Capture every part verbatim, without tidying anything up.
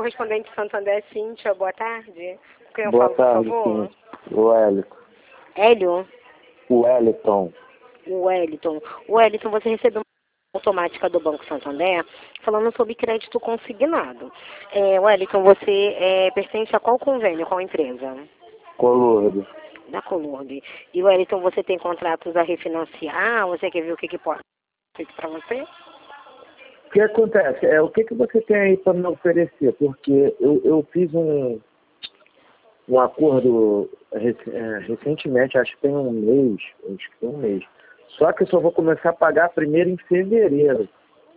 correspondente Santander, Cíntia, boa tarde. Com quem eu Boa falo, tarde, por favor? sim. O Wellington. Hélio? O Wellington. O Wellington. O Wellington, você recebeu uma automática do Banco Santander falando sobre crédito consignado. É, Wellington, você é, pertence a qual convênio, qual empresa? Colordo. Da Colordo. E, Wellington, você tem contratos a refinanciar? Você quer ver o que, que pode ser para você? O que acontece? É, o que, que você tem aí para me oferecer? Porque eu, eu fiz um, um acordo rec- é, recentemente, acho que tem um mês, acho que tem um mês. Só que eu só vou começar a pagar primeiro em fevereiro.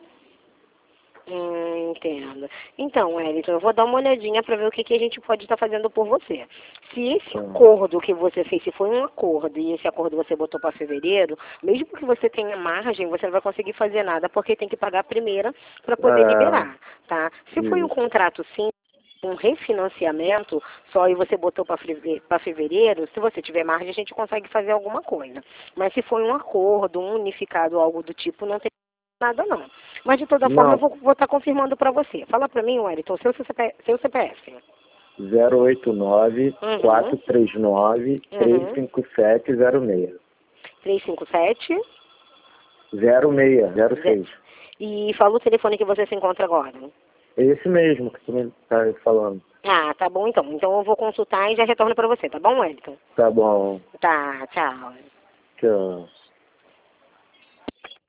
Hum, entendo. Então, Wellington, eu vou dar uma olhadinha para ver o que, que a gente pode estar fazendo por você. Se esse Hum. acordo que você fez, se foi um acordo e esse acordo você botou para fevereiro, mesmo que você tenha margem, você não vai conseguir fazer nada porque tem que pagar primeiro para poder É, liberar, tá? Se foi um isso. contrato sim, um refinanciamento, só e você botou para fevereiro, se você tiver margem, a gente consegue fazer alguma coisa. Mas se foi um acordo, um unificado, algo do tipo, não tem nada não. Mas de toda forma eu Não, vou estar confirmando para você. Fala para mim, Wellington, seu, C P, seu C P F. zero oito nove, Uhum. quatro três nove, três Uhum. cinco sete zero seis. três cinco sete. zero seis, zero seis. E fala o telefone que você se encontra agora. É esse mesmo que você está falando. Ah, tá bom então. Então eu vou consultar e já retorno para você, tá bom, Wellington? Tá bom. Tá, tchau. Tchau.